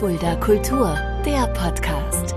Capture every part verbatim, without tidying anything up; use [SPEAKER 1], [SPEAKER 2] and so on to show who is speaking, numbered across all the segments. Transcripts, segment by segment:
[SPEAKER 1] Fulda Kultur, der Podcast.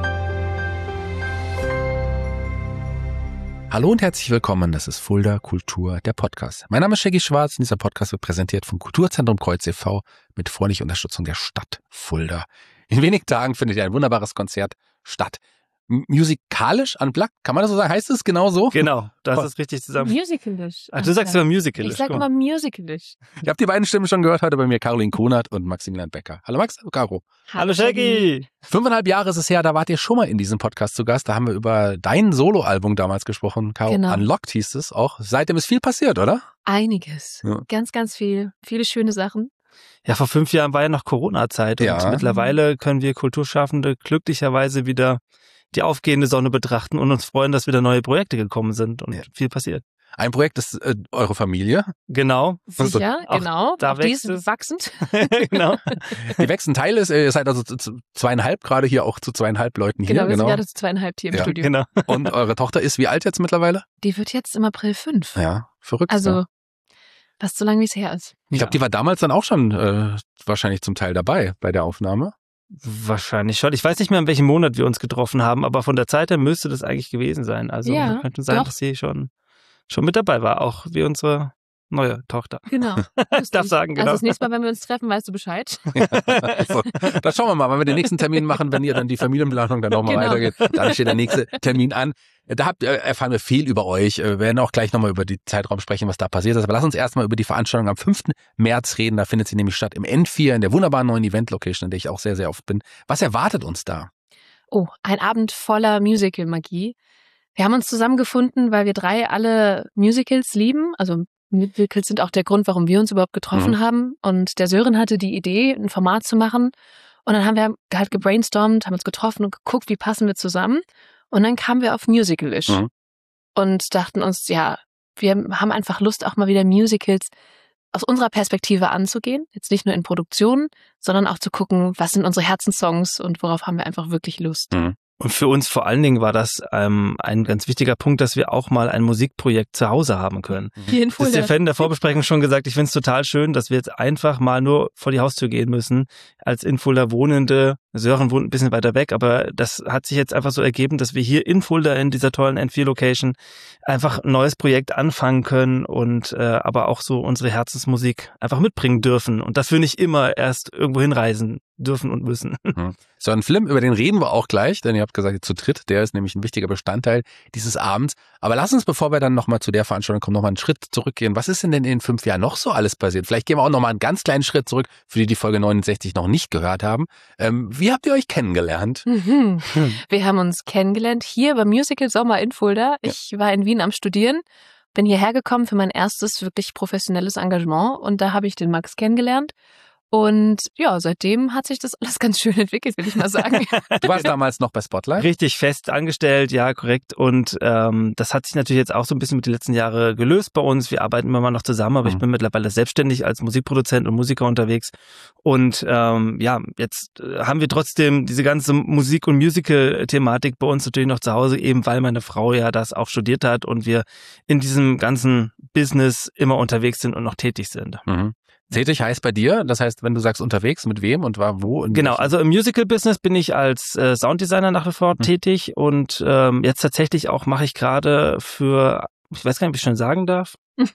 [SPEAKER 2] Hallo und herzlich willkommen, das ist Fulda Kultur, der Podcast. Mein Name ist Shaggy Schwarz und dieser Podcast wird präsentiert vom Kulturzentrum Kreuz e V mit freundlicher Unterstützung der Stadt Fulda. In wenigen Tagen findet ja ein wunderbares Konzert statt. Musikalisch unplugged, kann man das so sagen? Heißt es genau so?
[SPEAKER 3] Genau, das oh. ist richtig zusammen.
[SPEAKER 4] Musicalisch.
[SPEAKER 3] Ach, du sagst immer musicalisch.
[SPEAKER 4] Ich sag immer musicalisch.
[SPEAKER 2] Ich habe die beiden Stimmen schon gehört heute bei mir, Caroline Konert und Maximilian Becker. Hallo Max, hallo Caro.
[SPEAKER 3] Hallo Shaggy.
[SPEAKER 2] Fünfeinhalb Jahre ist es her, da wart ihr schon mal in diesem Podcast zu Gast. Da haben wir über dein Soloalbum damals gesprochen, Caro.
[SPEAKER 4] Genau.
[SPEAKER 2] Unlocked hieß es auch. Seitdem ist viel passiert, oder?
[SPEAKER 4] Einiges. Ja. Ganz, ganz viel. Viele schöne Sachen.
[SPEAKER 3] Ja, vor fünf Jahren war ja noch Corona-Zeit und
[SPEAKER 2] ja.
[SPEAKER 3] mittlerweile können wir Kulturschaffende glücklicherweise wieder die aufgehende Sonne betrachten und uns freuen, dass wieder neue Projekte gekommen sind und ja. viel passiert.
[SPEAKER 2] Ein Projekt ist äh, eure Familie.
[SPEAKER 3] Genau.
[SPEAKER 4] Sicher,
[SPEAKER 3] auch
[SPEAKER 4] genau.
[SPEAKER 3] Da
[SPEAKER 4] auch
[SPEAKER 3] wächst
[SPEAKER 4] die
[SPEAKER 3] es.
[SPEAKER 4] ist wachsend.
[SPEAKER 3] Genau.
[SPEAKER 2] Die wächst ein Teil ist, ihr seid also zu zweieinhalb, gerade hier auch zu zweieinhalb Leuten hier.
[SPEAKER 4] Genau, wir
[SPEAKER 2] genau.
[SPEAKER 4] sind gerade zu zweieinhalb hier im
[SPEAKER 2] ja.
[SPEAKER 4] Studio.
[SPEAKER 3] Genau.
[SPEAKER 2] Und eure Tochter ist wie alt jetzt mittlerweile?
[SPEAKER 4] Die wird jetzt im April fünf.
[SPEAKER 2] Ja, verrückt.
[SPEAKER 4] Also
[SPEAKER 2] ja.
[SPEAKER 4] fast so lange, wie es her ist.
[SPEAKER 2] Ich glaube, die war damals dann auch schon äh, wahrscheinlich zum Teil dabei bei der Aufnahme.
[SPEAKER 3] Wahrscheinlich schon. Ich weiß nicht mehr, in welchem Monat wir uns getroffen haben, aber von der Zeit her müsste das eigentlich gewesen sein. Also
[SPEAKER 4] ja,
[SPEAKER 3] wir könnten sagen,
[SPEAKER 4] doch.
[SPEAKER 3] dass sie schon, schon mit dabei war, auch wie unsere neue Tochter.
[SPEAKER 4] Genau.
[SPEAKER 3] Ich darf sagen, genau.
[SPEAKER 4] Also das nächste Mal, wenn wir uns treffen, weißt du Bescheid.
[SPEAKER 2] Ja, also, das schauen wir mal, wenn wir den nächsten Termin machen, wenn ihr dann die Familienplanung dann nochmal
[SPEAKER 4] genau.
[SPEAKER 2] weitergeht. Dann steht der nächste Termin an. Da habt, erfahren wir viel über euch. Wir werden auch gleich nochmal über den Zeitraum sprechen, was da passiert ist. Aber lass uns erstmal über die Veranstaltung am fünften März reden. Da findet sie nämlich statt im N vier, in der wunderbaren neuen Event-Location, in der ich auch sehr, sehr oft bin. Was erwartet uns da?
[SPEAKER 4] Oh, ein Abend voller Musical-Magie. Wir haben uns zusammengefunden, weil wir drei alle Musicals lieben. Also Musicals sind auch der Grund, warum wir uns überhaupt getroffen mhm. haben. Und der Sören hatte die Idee, ein Format zu machen. Und dann haben wir halt gebrainstormt, haben uns getroffen und geguckt, wie passen wir zusammen. Und dann kamen wir auf Musicalish mhm. und dachten uns, ja, wir haben einfach Lust, auch mal wieder Musicals aus unserer Perspektive anzugehen. Jetzt nicht nur in Produktionen, sondern auch zu gucken, was sind unsere Herzenssongs und worauf haben wir einfach wirklich Lust.
[SPEAKER 3] Mhm. Und für uns vor allen Dingen war das ähm, ein ganz wichtiger Punkt, dass wir auch mal ein Musikprojekt zu Hause haben können.
[SPEAKER 4] Hier in Fulda.
[SPEAKER 3] Das ist der Fan der Vorbesprechung schon gesagt, ich finde es total schön, dass wir jetzt einfach mal nur vor die Haustür gehen müssen. Als in Fulda Wohnende, Sören wohnt ein bisschen weiter weg, aber das hat sich jetzt einfach so ergeben, dass wir hier in Fulda in dieser tollen N vier Location einfach ein neues Projekt anfangen können und äh, aber auch so unsere Herzensmusik einfach mitbringen dürfen und dass wir nicht immer erst irgendwo hinreisen dürfen und müssen.
[SPEAKER 2] Mhm. So ein Film, über den reden wir auch gleich, denn ihr habt gesagt, zu dritt, der ist nämlich ein wichtiger Bestandteil dieses Abends. Aber lass uns, bevor wir dann nochmal zu der Veranstaltung kommen, nochmal einen Schritt zurückgehen. Was ist denn denn in den fünf Jahren noch so alles passiert? Vielleicht gehen wir auch nochmal einen ganz kleinen Schritt zurück, für die die Folge neunundsechzig noch nicht gehört haben. Ähm, wie habt ihr euch kennengelernt?
[SPEAKER 4] Mhm. Wir haben uns kennengelernt hier beim Musical Sommer in Fulda. Ich ja. war in Wien am Studieren, bin hierher gekommen für mein erstes wirklich professionelles Engagement und da habe ich den Max kennengelernt. Und ja, seitdem hat sich das alles ganz schön entwickelt, will ich mal sagen.
[SPEAKER 2] Du warst damals noch bei Spotlight?
[SPEAKER 3] Richtig fest angestellt, ja, korrekt. Und ähm, das hat sich natürlich jetzt auch so ein bisschen mit den letzten Jahren gelöst bei uns. Wir arbeiten immer mal noch zusammen, aber mhm. ich bin mittlerweile selbstständig als Musikproduzent und Musiker unterwegs. Und ähm, ja, jetzt haben wir trotzdem diese ganze Musik- und Musical-Thematik bei uns natürlich noch zu Hause, eben weil meine Frau ja das auch studiert hat und wir in diesem ganzen Business immer unterwegs sind und noch tätig sind.
[SPEAKER 2] Mhm. Tätig heißt bei dir, das heißt, wenn du sagst unterwegs, mit wem und war wo?
[SPEAKER 3] Genau, also im Musical-Business bin ich als äh, Sounddesigner nach wie vor hm. tätig und ähm, jetzt tatsächlich auch mache ich gerade für, ich weiß gar nicht, ob ich schon sagen darf.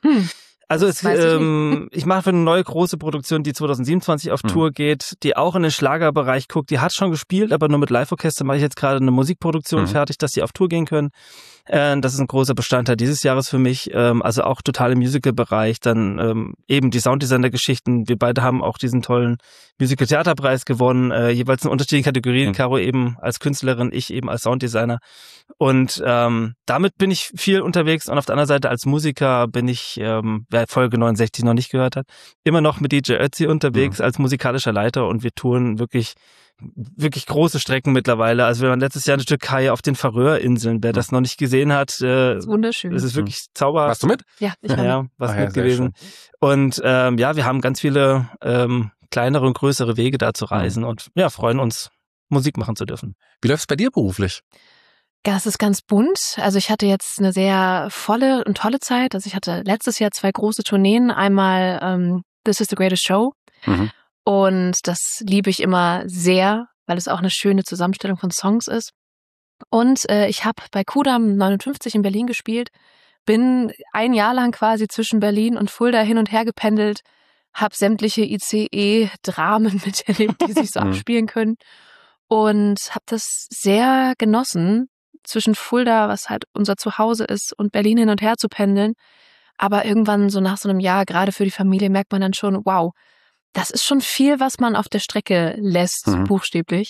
[SPEAKER 3] Also es, ähm, ich mache für eine neue große Produktion, die zwanzig siebenundzwanzig auf hm. Tour geht, die auch in den Schlagerbereich guckt. Die hat schon gespielt, aber nur mit Live-Orchester mache ich jetzt gerade eine Musikproduktion hm. fertig, dass die auf Tour gehen können. Äh, das ist ein großer Bestandteil dieses Jahres für mich, ähm, also auch total im Musical-Bereich. Dann ähm, eben die Sounddesigner-Geschichten. Wir beide haben auch diesen tollen Musical-Theaterpreis gewonnen, äh, jeweils in unterschiedlichen Kategorien. Hm. Caro eben als Künstlerin, ich eben als Sounddesigner. Und ähm, damit bin ich viel unterwegs. Und auf der anderen Seite als Musiker bin ich, ähm, wer Folge neunundsechzig noch nicht gehört hat, immer noch mit D J Ötzi unterwegs mhm. als musikalischer Leiter und wir touren wirklich wirklich große Strecken mittlerweile. Also wir waren letztes Jahr in der Türkei auf den Färöerinseln. Wer mhm. das noch nicht gesehen hat, äh,
[SPEAKER 4] das ist wunderschön.
[SPEAKER 3] Das ist wirklich mhm. zauberhaft.
[SPEAKER 2] Warst du mit?
[SPEAKER 4] Ja, ich war
[SPEAKER 3] ja,
[SPEAKER 4] mit.
[SPEAKER 3] was
[SPEAKER 2] Ach ja,
[SPEAKER 3] mit gewesen. Und ähm, ja, wir haben ganz viele ähm, kleinere und größere Wege da zu reisen mhm. und ja, freuen uns, Musik machen zu dürfen.
[SPEAKER 2] Wie läuft's bei dir beruflich?
[SPEAKER 4] Ja, es ist ganz bunt. Also ich hatte jetzt eine sehr volle und tolle Zeit. Also ich hatte letztes Jahr zwei große Tourneen. Einmal ähm, This is the Greatest Show. Mhm. Und das liebe ich immer sehr, weil es auch eine schöne Zusammenstellung von Songs ist. Und äh, ich habe bei Kudamm neunundfünfzig in Berlin gespielt, bin ein Jahr lang quasi zwischen Berlin und Fulda hin und her gependelt, habe sämtliche I C E-Dramen miterlebt, die sich so abspielen können und habe das sehr genossen, zwischen Fulda, was halt unser Zuhause ist, und Berlin hin und her zu pendeln. Aber irgendwann so nach so einem Jahr, gerade für die Familie, merkt man dann schon, wow, das ist schon viel, was man auf der Strecke lässt, mhm. buchstäblich.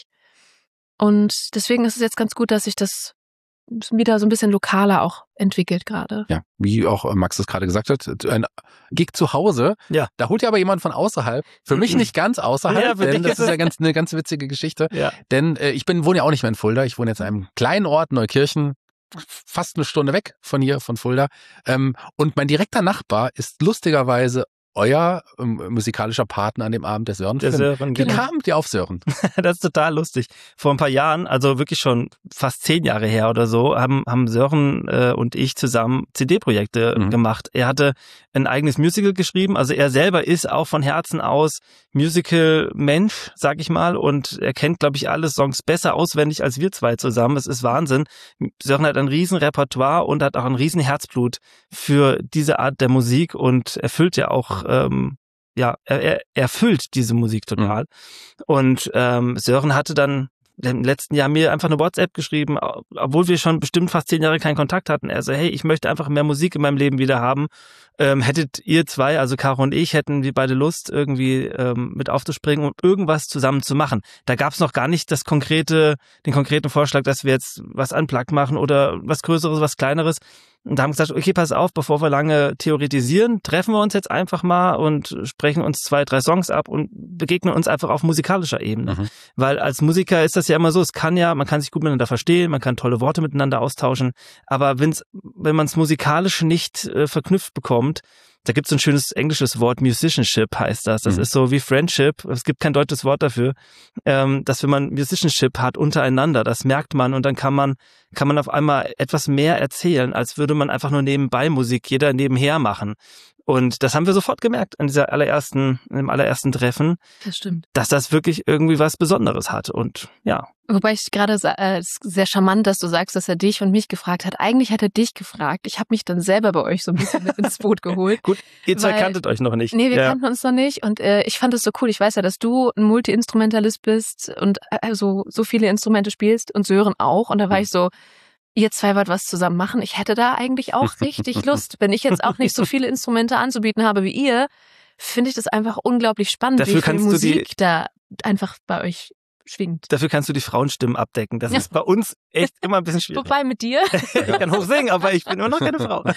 [SPEAKER 4] Und deswegen ist es jetzt ganz gut, dass sich das wieder so ein bisschen lokaler auch entwickelt gerade.
[SPEAKER 2] Ja, wie auch Max es gerade gesagt hat, ein Gig zu Hause, ja. Da holt ja aber jemand von außerhalb. Für mich nicht ganz außerhalb, ja, denn das ist ja ganz, eine ganz witzige Geschichte. Ja. Denn äh, ich bin wohne ja auch nicht mehr in Fulda, ich wohne jetzt in einem kleinen Ort, Neukirchen, fast eine Stunde weg von hier, von Fulda. Ähm, und mein direkter Nachbar ist lustigerweise euer ähm, musikalischer Partner an dem Abend, der Sören.
[SPEAKER 3] Der Sören,
[SPEAKER 2] Wie genau. kamt ihr auf Sören?
[SPEAKER 3] Das ist total lustig. Vor ein paar Jahren, also wirklich schon fast zehn Jahre her oder so, haben, haben Sören äh, und ich zusammen C D-Projekte mhm. gemacht. Er hatte ein eigenes Musical geschrieben, also er selber ist auch von Herzen aus Musical-Mensch, sag ich mal, und er kennt, glaube ich, alle Songs besser auswendig als wir zwei zusammen. Es ist Wahnsinn. Sören hat ein riesen Repertoire und hat auch ein riesen Herzblut für diese Art der Musik und erfüllt ja auch Ähm, ja, er, er erfüllt diese Musik total. Mhm. Und ähm, Sören hatte dann im letzten Jahr mir einfach eine WhatsApp geschrieben, obwohl wir schon bestimmt fast zehn Jahre keinen Kontakt hatten. Er so, hey, ich möchte einfach mehr Musik in meinem Leben wieder haben. Ähm, hättet ihr zwei, also Caro und ich, hätten wir beide Lust, irgendwie ähm, mit aufzuspringen und irgendwas zusammen zu machen. Da gab es noch gar nicht das konkrete, den konkreten Vorschlag, dass wir jetzt was unplugged machen oder was Größeres, was Kleineres. Und da haben wir gesagt, okay, pass auf, bevor wir lange theoretisieren, treffen wir uns jetzt einfach mal und sprechen uns zwei, drei Songs ab und begegnen uns einfach auf musikalischer Ebene. Mhm. Weil als Musiker ist das ja immer so, es kann ja, man kann sich gut miteinander verstehen, man kann tolle Worte miteinander austauschen, aber wenn's, wenn man es musikalisch nicht äh, verknüpft bekommt, da gibt es ein schönes englisches Wort, Musicianship heißt das. Das mhm. ist so wie Friendship. Es gibt kein deutsches Wort dafür. Ähm, dass wenn man Musicianship hat untereinander, das merkt man und dann kann man kann man auf einmal etwas mehr erzählen, als würde man einfach nur nebenbei Musik jeder nebenher machen. Und das haben wir sofort gemerkt an dieser allerersten, im allerersten Treffen.
[SPEAKER 4] Das stimmt.
[SPEAKER 3] Dass das wirklich irgendwie was Besonderes hat. Und ja.
[SPEAKER 4] Wobei ich gerade äh, sehr charmant, dass du sagst, dass er dich und mich gefragt hat. Eigentlich hat er dich gefragt. Ich habe mich dann selber bei euch so ein bisschen mit ins Boot geholt.
[SPEAKER 3] Gut, ihr zwei weil, kanntet euch noch nicht.
[SPEAKER 4] Nee, wir
[SPEAKER 3] ja.
[SPEAKER 4] kannten uns noch nicht. Und äh, ich fand es so cool. Ich weiß ja, dass du ein Multi-Instrumentalist bist und also so viele Instrumente spielst und Sören auch. Und da war ich so, ihr zwei wollt was zusammen machen. Ich hätte da eigentlich auch richtig Lust. Wenn ich jetzt auch nicht so viele Instrumente anzubieten habe wie ihr, finde ich das einfach unglaublich spannend,
[SPEAKER 3] Dafür
[SPEAKER 4] wie viel Musik
[SPEAKER 3] die,
[SPEAKER 4] da einfach bei euch schwingt.
[SPEAKER 3] Dafür kannst du die Frauenstimmen abdecken. Das ja. ist bei uns echt immer ein bisschen schwierig.
[SPEAKER 4] Wobei mit dir.
[SPEAKER 3] Ich kann hoch singen, aber ich bin immer noch keine Frau.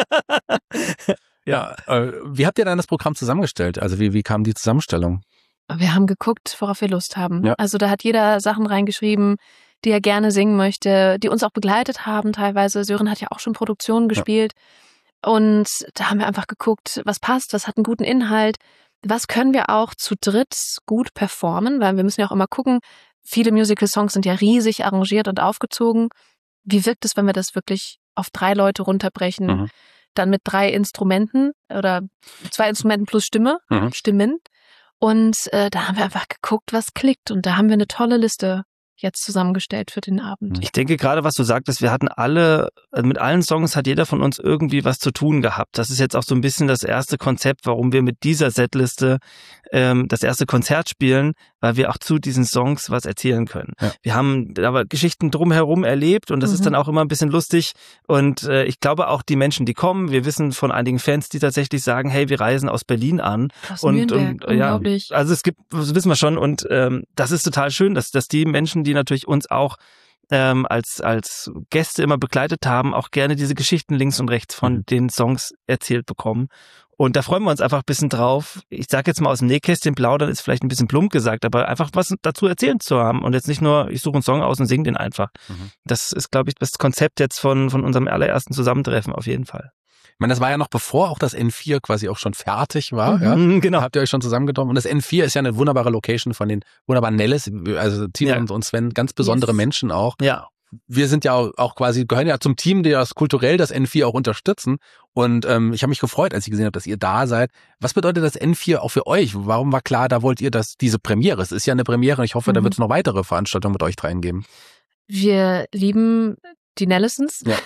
[SPEAKER 2] Ja, äh, wie habt ihr dann das Programm zusammengestellt? Also wie, wie kam die Zusammenstellung?
[SPEAKER 4] Wir haben geguckt, worauf wir Lust haben.
[SPEAKER 2] Ja.
[SPEAKER 4] Also da hat jeder Sachen reingeschrieben, die er gerne singen möchte, die uns auch begleitet haben teilweise. Sören hat ja auch schon Produktionen gespielt. Ja. Und da haben wir einfach geguckt, was passt, was hat einen guten Inhalt, was können wir auch zu dritt gut performen, weil wir müssen ja auch immer gucken, viele Musical-Songs sind ja riesig arrangiert und aufgezogen. Wie wirkt es, wenn wir das wirklich auf drei Leute runterbrechen? Mhm. Dann mit drei Instrumenten oder zwei Instrumenten plus Stimme, mhm. Stimmen. Und äh, da haben wir einfach geguckt, was klickt. Und da haben wir eine tolle Liste jetzt zusammengestellt für den Abend.
[SPEAKER 3] Ich denke gerade, was du sagtest, wir hatten alle, also mit allen Songs hat jeder von uns irgendwie was zu tun gehabt. Das ist jetzt auch so ein bisschen das erste Konzept, warum wir mit dieser Setliste ähm, das erste Konzert spielen, weil wir auch zu diesen Songs was erzählen können. Ja. Wir haben aber Geschichten drumherum erlebt und das mhm. ist dann auch immer ein bisschen lustig und äh, ich glaube auch die Menschen, die kommen, wir wissen von einigen Fans, die tatsächlich sagen, hey, wir reisen aus Berlin an.
[SPEAKER 4] Aus
[SPEAKER 3] und,
[SPEAKER 4] und
[SPEAKER 3] ja, also es gibt, das wissen wir schon und ähm, das ist total schön, dass, dass die Menschen, die natürlich uns auch ähm, als als Gäste immer begleitet haben, auch gerne diese Geschichten links und rechts von mhm. den Songs erzählt bekommen. Und da freuen wir uns einfach ein bisschen drauf. Ich sage jetzt mal aus dem Nähkästchen plaudern, ist vielleicht ein bisschen plump gesagt, aber einfach was dazu erzählen zu haben und jetzt nicht nur, ich suche einen Song aus und singe den einfach. Mhm. Das ist, glaube ich, das Konzept jetzt von von unserem allerersten Zusammentreffen auf jeden Fall.
[SPEAKER 2] Ich meine, das war ja noch bevor auch das N vier quasi auch schon fertig war.
[SPEAKER 3] Mhm,
[SPEAKER 2] ja?
[SPEAKER 3] Genau.
[SPEAKER 2] Habt ihr euch schon zusammengetroffen. Und das N vier ist ja eine wunderbare Location von den wunderbaren Nellis, also Tina ja. und Sven, ganz besondere yes. Menschen auch.
[SPEAKER 3] Ja.
[SPEAKER 2] wir sind ja auch, auch quasi, gehören ja zum Team, die das kulturell das N vier auch unterstützen. Und ähm, ich habe mich gefreut, als ich gesehen habe, dass ihr da seid. Was bedeutet das N vier auch für euch? Warum war klar, da wollt ihr das, diese Premiere? Es ist ja eine Premiere und ich hoffe, mhm. da wird es noch weitere Veranstaltungen mit euch dreien geben.
[SPEAKER 4] Wir lieben die Nellistons.
[SPEAKER 2] Ja.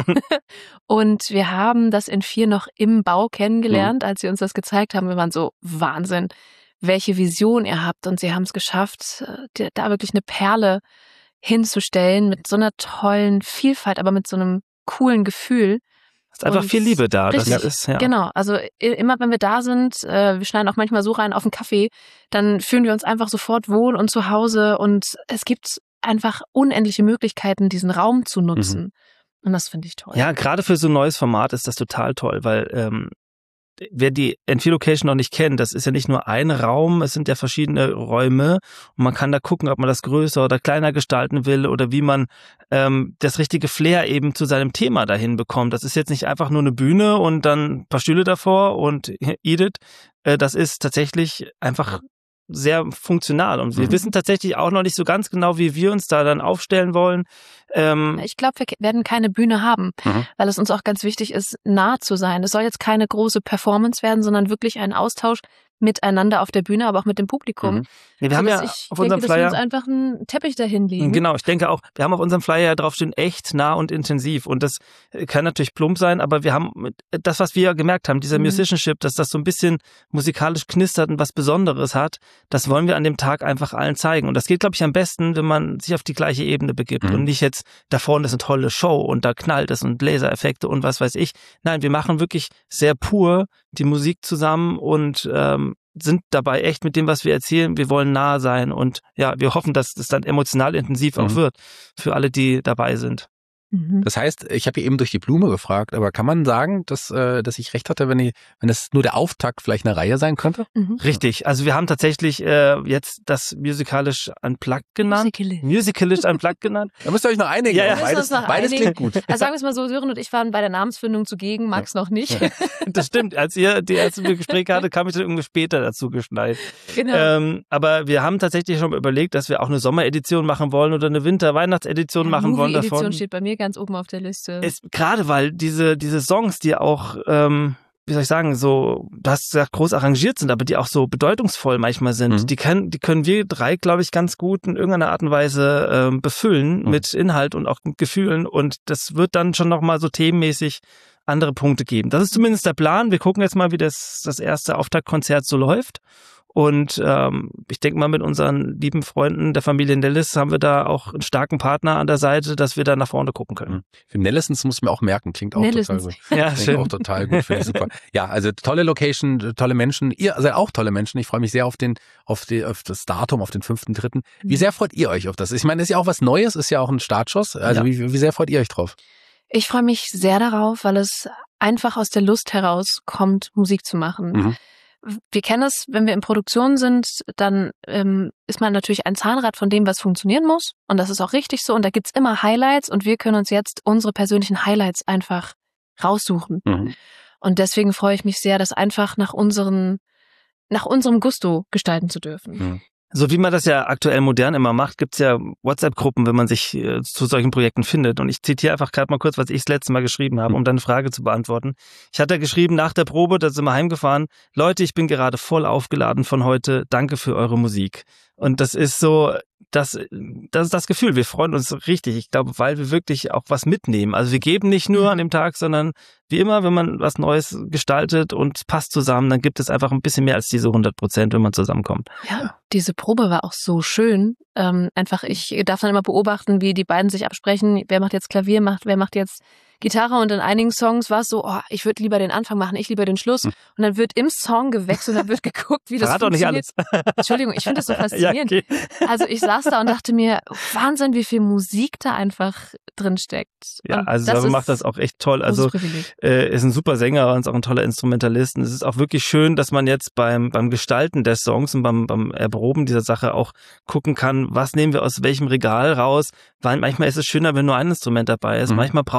[SPEAKER 4] Und wir haben das N vier noch im Bau kennengelernt, mhm. als sie uns das gezeigt haben. Wir waren so, Wahnsinn, welche Vision ihr habt. Und sie haben es geschafft, da wirklich eine Perle hinzustellen mit so einer tollen Vielfalt, aber mit so einem coolen Gefühl.
[SPEAKER 3] Es ist einfach und viel Liebe da.
[SPEAKER 4] Richtig,
[SPEAKER 3] das ist, ja.
[SPEAKER 4] Genau, also immer wenn wir da sind, wir schneiden auch manchmal so rein auf einen Kaffee, dann fühlen wir uns einfach sofort wohl und zu Hause und es gibt einfach unendliche Möglichkeiten, diesen Raum zu nutzen. Mhm. Und das finde ich toll.
[SPEAKER 3] Ja, gerade für so ein neues Format ist das total toll, weil ähm, wer die N vier Location noch nicht kennt, das ist ja nicht nur ein Raum, es sind ja verschiedene Räume und man kann da gucken, ob man das größer oder kleiner gestalten will oder wie man ähm, das richtige Flair eben zu seinem Thema dahin bekommt. Das ist jetzt nicht einfach nur eine Bühne und dann ein paar Stühle davor und eat it. Äh, das ist tatsächlich einfach sehr funktional und wir mhm. wissen tatsächlich auch noch nicht so ganz genau, wie wir uns da dann aufstellen wollen.
[SPEAKER 4] Ähm ich glaube, wir werden keine Bühne haben, mhm. weil es uns auch ganz wichtig ist, nah zu sein. Es soll jetzt keine große Performance werden, sondern wirklich ein Austausch miteinander auf der Bühne, aber auch mit dem Publikum. Mhm.
[SPEAKER 3] Ja, wir haben ja
[SPEAKER 4] ich
[SPEAKER 3] auf unserem
[SPEAKER 4] denke,
[SPEAKER 3] Flyer
[SPEAKER 4] dass wir uns einfach einen Teppich dahin legen.
[SPEAKER 3] Genau, ich denke auch, wir haben auf unserem Flyer ja draufstehen, echt, nah und intensiv. Und das kann natürlich plump sein, aber wir haben das, was wir ja gemerkt haben, dieser mhm. Musicianship, dass das so ein bisschen musikalisch knistert und was Besonderes hat, das wollen wir an dem Tag einfach allen zeigen. Und das geht, glaube ich, am besten, wenn man sich auf die gleiche Ebene begibt mhm. und nicht jetzt, da vorne ist eine tolle Show und da knallt es und Lasereffekte und was weiß ich. Nein, wir machen wirklich sehr pur die Musik zusammen und ähm, sind dabei echt mit dem, was wir erzählen. Wir wollen nah sein und ja, wir hoffen, dass es dann emotional intensiv mhm. auch wird für alle, die dabei sind.
[SPEAKER 2] Das heißt, ich habe hier eben durch die Blume gefragt, aber kann man sagen, dass, äh, dass ich recht hatte, wenn ich, wenn es nur der Auftakt vielleicht eine Reihe sein könnte?
[SPEAKER 3] Mhm. Richtig. Also wir haben tatsächlich äh, jetzt das musikalisch Unplugged genannt.
[SPEAKER 4] Musicalisch.
[SPEAKER 3] Musicalisch Unplugged genannt.
[SPEAKER 2] Da müsst ihr euch noch einigen.
[SPEAKER 3] Ja, ja.
[SPEAKER 2] Beides,
[SPEAKER 4] noch
[SPEAKER 2] beides
[SPEAKER 4] einigen.
[SPEAKER 2] klingt gut.
[SPEAKER 4] Also sagen wir es mal so, Sören und ich waren bei der Namensfindung zugegen, Max ja. noch nicht.
[SPEAKER 3] Ja. Das stimmt. Als ihr die erste Gespräche hatte, kam ich dann irgendwie später dazu geschneit.
[SPEAKER 4] Genau.
[SPEAKER 3] Ähm, aber wir haben tatsächlich schon überlegt, dass wir auch eine Sommeredition machen wollen oder eine Winter-Weihnachtsedition
[SPEAKER 4] ja,
[SPEAKER 3] machen wollen davon.
[SPEAKER 4] Movie-Edition steht bei mir ganz oben auf der Liste.
[SPEAKER 3] Es, gerade weil diese diese Songs, die auch, ähm, wie soll ich sagen, so, du hast gesagt, groß arrangiert sind, aber die auch so bedeutungsvoll manchmal sind, mhm. die können die können wir drei, glaube ich, ganz gut in irgendeiner Art und Weise ähm, befüllen mhm. mit Inhalt und auch mit Gefühlen und das wird dann schon nochmal so themenmäßig andere Punkte geben. Das ist zumindest der Plan. Wir gucken jetzt mal, wie das das erste Auftaktkonzert so läuft. Und ähm, ich denke mal, mit unseren lieben Freunden der Familie Nellis haben wir da auch einen starken Partner an der Seite, dass wir da nach vorne gucken können.
[SPEAKER 2] Für Nellistons muss ich mir auch merken, klingt auch
[SPEAKER 4] Nellistons.
[SPEAKER 2] total gut.
[SPEAKER 3] Ja,
[SPEAKER 2] klingt
[SPEAKER 3] schön.
[SPEAKER 2] auch total gut, finde ich super. Ja, also tolle Location, tolle Menschen. Ihr seid auch tolle Menschen. Ich freue mich sehr auf den, auf die, auf das Datum, auf den fünften dritten. Wie sehr freut ihr euch auf das? Ich meine, das ist ja auch was Neues, ist ja auch ein Startschuss. Also ja. wie, wie sehr freut ihr euch drauf?
[SPEAKER 4] Ich freue mich sehr darauf, weil es einfach aus der Lust heraus kommt, Musik zu machen. Mhm. Wir kennen es, wenn wir in Produktion sind, dann ähm, ist man natürlich ein Zahnrad von dem, was funktionieren muss. Und das ist auch richtig so. Und da gibt's immer Highlights und wir können uns jetzt unsere persönlichen Highlights einfach raussuchen. Mhm. Und deswegen freue ich mich sehr, das einfach nach unseren, nach unserem Gusto gestalten zu dürfen.
[SPEAKER 3] Mhm. So wie man das ja aktuell modern immer macht, gibt's ja WhatsApp-Gruppen, wenn man sich äh, zu solchen Projekten findet. Und ich zitiere einfach gerade mal kurz, was ich das letzte Mal geschrieben habe, um dann eine Frage zu beantworten. Ich hatte geschrieben nach der Probe, da sind wir heimgefahren. Leute, ich bin gerade voll aufgeladen von heute. Danke für eure Musik. Und das ist so, das, das ist das Gefühl. Wir freuen uns richtig. Ich glaube, weil wir wirklich auch was mitnehmen. Also wir geben nicht nur an dem Tag, sondern wie immer, wenn man was Neues gestaltet und es passt zusammen, dann gibt es einfach ein bisschen mehr als diese hundert Prozent, wenn man zusammenkommt.
[SPEAKER 4] Ja, diese Probe war auch so schön. Ähm, einfach, ich darf dann immer beobachten, wie die beiden sich absprechen. Wer macht jetzt Klavier, macht, wer macht jetzt Gitarre, und in einigen Songs war es so, oh, ich würde lieber den Anfang machen, ich lieber den Schluss. Hm. Und dann wird im Song gewechselt und dann wird geguckt, wie das
[SPEAKER 3] Verrat
[SPEAKER 4] funktioniert.
[SPEAKER 3] Doch nicht alles.
[SPEAKER 4] Entschuldigung, ich finde das so faszinierend.
[SPEAKER 3] Ja, okay.
[SPEAKER 4] Also ich saß da und dachte mir, Wahnsinn, wie viel Musik da einfach drin steckt.
[SPEAKER 3] Ja, und also Sabo macht das auch echt toll. Also äh, ist ein super Sänger und ist auch ein toller Instrumentalist. Und es ist auch wirklich schön, dass man jetzt beim beim Gestalten der Songs und beim beim Erproben dieser Sache auch gucken kann, was nehmen wir aus welchem Regal raus. Weil manchmal ist es schöner, wenn nur ein Instrument dabei ist. Mhm. Manchmal braucht ein Song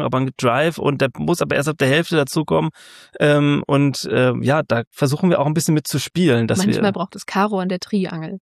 [SPEAKER 3] Reeperbahn Drive und der muss aber erst ab der Hälfte dazukommen. Ähm, und äh, ja, da versuchen wir auch ein bisschen mit zu spielen. Dass
[SPEAKER 4] Manchmal
[SPEAKER 3] wir
[SPEAKER 4] braucht es Karo an der Triangel.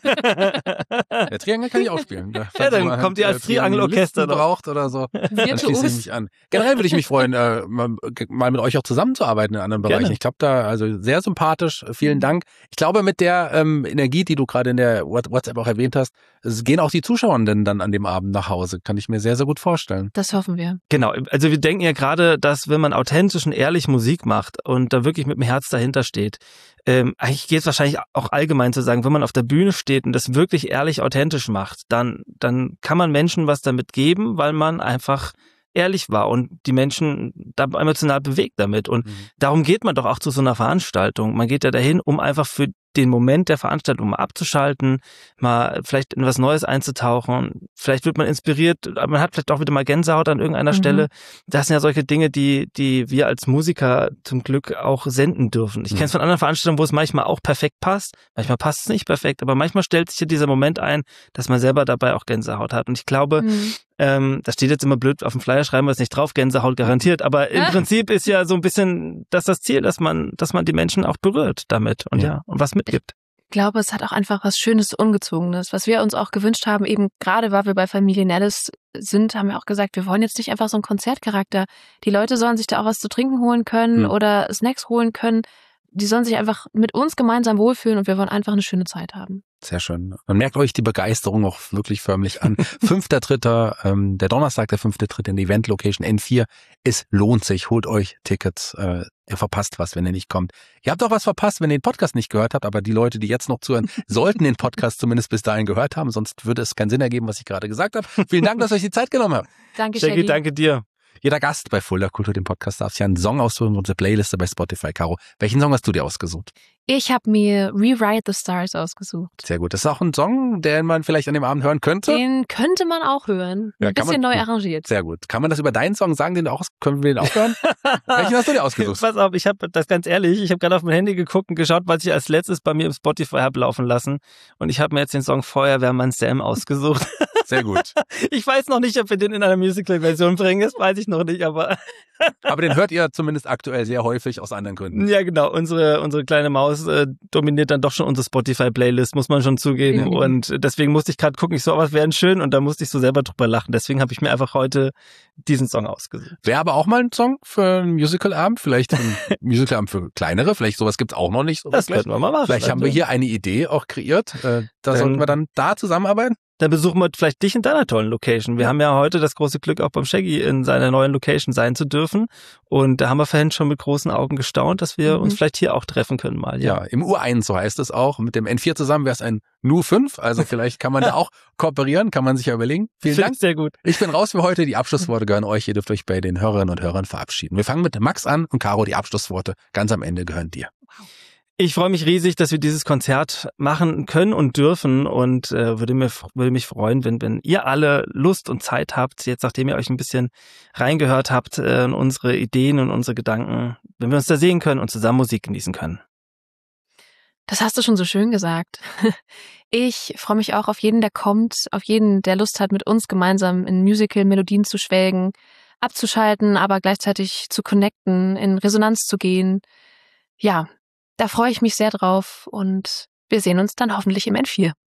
[SPEAKER 2] Der Triangel kann ich auch spielen. Da,
[SPEAKER 3] ja, dann kommt ihr als Triangelorchester
[SPEAKER 2] braucht oder so. Dann schließe ich mich an. Generell würde ich mich freuen, äh, mal, mal mit euch auch zusammenzuarbeiten in anderen Bereichen. Gerne. Ich glaube da, also sehr sympathisch. Vielen Dank. Ich glaube, mit der ähm, Energie, die du gerade in der WhatsApp auch erwähnt hast, es gehen auch die Zuschauerinnen dann an dem Abend nach Hause. Kann ich mir sehr, sehr gut vorstellen.
[SPEAKER 4] Das hoffen wir.
[SPEAKER 3] Genau. Also wir denken ja gerade, dass wenn man authentisch und ehrlich Musik macht und da wirklich mit dem Herz dahinter steht, ähm, eigentlich geht es wahrscheinlich auch allgemein zu sagen, wenn man auf der Bühne steht und das wirklich ehrlich authentisch macht, dann, dann kann man Menschen was damit geben, weil man einfach ehrlich war und die Menschen da emotional bewegt damit. Und mhm. darum geht man doch auch zu so einer Veranstaltung. Man geht ja dahin, um einfach für den Moment der Veranstaltung mal abzuschalten, mal vielleicht in was Neues einzutauchen. Vielleicht wird man inspiriert, man hat vielleicht auch wieder mal Gänsehaut an irgendeiner mhm. Stelle. Das sind ja solche Dinge, die die wir als Musiker zum Glück auch senden dürfen. Ich mhm. kenne es von anderen Veranstaltungen, wo es manchmal auch perfekt passt. Manchmal passt es nicht perfekt, aber manchmal stellt sich ja dieser Moment ein, dass man selber dabei auch Gänsehaut hat. Und ich glaube, mhm. ähm, da steht jetzt immer blöd auf dem Flyer, schreiben wir es nicht drauf, Gänsehaut garantiert. Aber im ja. Prinzip ist ja so ein bisschen das das Ziel, dass man dass man die Menschen auch berührt damit und ja, ja und was mit gibt.
[SPEAKER 4] Ich glaube, es hat auch einfach was Schönes, Ungezogenes. Was wir uns auch gewünscht haben, eben gerade weil wir bei Familie Nellis sind, haben wir auch gesagt, wir wollen jetzt nicht einfach so einen Konzertcharakter. Die Leute sollen sich da auch was zu trinken holen können hm. oder Snacks holen können. Die sollen sich einfach mit uns gemeinsam wohlfühlen und wir wollen einfach eine schöne Zeit haben.
[SPEAKER 2] Sehr schön. Man merkt euch die Begeisterung auch wirklich förmlich an. fünfter dritter Ähm, der Donnerstag, der fünfte dritte in der Event-Location N vier. Es lohnt sich. Holt euch Tickets. Äh, ihr verpasst was, wenn ihr nicht kommt. Ihr habt auch was verpasst, wenn ihr den Podcast nicht gehört habt, aber die Leute, die jetzt noch zuhören, sollten den Podcast zumindest bis dahin gehört haben, sonst würde es keinen Sinn ergeben, was ich gerade gesagt habe. Vielen Dank, dass ihr euch die Zeit genommen habt.
[SPEAKER 4] Danke,
[SPEAKER 3] Shaggy, danke dir.
[SPEAKER 2] Jeder Gast bei Fulda Kultur, dem Podcast, darf sich einen Song aussuchen, unsere Playliste bei Spotify. Caro, welchen Song hast du dir ausgesucht?
[SPEAKER 4] Ich habe mir Rewrite the Stars ausgesucht.
[SPEAKER 2] Sehr gut. Das ist auch ein Song, den man vielleicht an dem Abend hören könnte?
[SPEAKER 4] Den könnte man auch hören. Ein ja, bisschen man, neu arrangiert.
[SPEAKER 2] Sehr gut. Kann man das über deinen Song sagen, den du auch, können wir den auch hören? Welchen hast du dir ausgesucht?
[SPEAKER 3] Pass auf, ich habe das ganz ehrlich, ich habe gerade auf mein Handy geguckt und geschaut, was ich als letztes bei mir im Spotify habe laufen lassen. Und ich habe mir jetzt den Song Feuerwehrmann Sam ausgesucht.
[SPEAKER 2] Sehr gut.
[SPEAKER 3] Ich weiß noch nicht, ob wir den in einer Musical-Version bringen, das weiß ich noch nicht, aber...
[SPEAKER 2] Aber den hört ihr zumindest aktuell sehr häufig aus anderen Gründen.
[SPEAKER 3] Ja, genau. Unsere unsere kleine Maus äh, dominiert dann doch schon unsere Spotify-Playlist, muss man schon zugeben. Mhm. Und deswegen musste ich gerade gucken, ich so, was wäre denn schön? Und da musste ich so selber drüber lachen. Deswegen habe ich mir einfach heute diesen Song ausgesucht.
[SPEAKER 2] Wäre aber auch mal ein Song für einen Musical-Abend, vielleicht ein Musical-Abend für kleinere, vielleicht sowas gibt's auch noch nicht. So
[SPEAKER 3] das könnten wir mal machen.
[SPEAKER 2] Vielleicht haben wir hier eine Idee auch kreiert. Äh, da dann, sollten wir dann da zusammenarbeiten.
[SPEAKER 3] Dann besuchen wir vielleicht dich in deiner tollen Location. Wir ja. haben ja heute das große Glück, auch beim Shaggy in seiner neuen Location sein zu dürfen. Und da haben wir vorhin schon mit großen Augen gestaunt, dass wir mhm. uns vielleicht hier auch treffen können mal. Ja,
[SPEAKER 2] ja im U eins, so heißt es auch. Mit dem N vier zusammen wäre es ein N U fünf. Also vielleicht kann man da auch kooperieren, kann man sich ja überlegen. Vielen Dank.
[SPEAKER 3] Sehr gut.
[SPEAKER 2] Ich bin raus für heute. Die Abschlussworte gehören euch. Ihr dürft euch bei den Hörerinnen und Hörern verabschieden. Wir fangen mit Max an und Caro, die Abschlussworte ganz am Ende gehören dir. Wow.
[SPEAKER 3] Ich freue mich riesig, dass wir dieses Konzert machen können und dürfen und äh, würde, mir, würde mich freuen, wenn, wenn ihr alle Lust und Zeit habt, jetzt nachdem ihr euch ein bisschen reingehört habt äh, in unsere Ideen und unsere Gedanken, wenn wir uns da sehen können und zusammen Musik genießen können.
[SPEAKER 4] Das hast du schon so schön gesagt. Ich freue mich auch auf jeden, der kommt, auf jeden, der Lust hat, mit uns gemeinsam in Musical-Melodien zu schwelgen, abzuschalten, aber gleichzeitig zu connecten, in Resonanz zu gehen. Ja, da freue ich mich sehr drauf und wir sehen uns dann hoffentlich im N vier.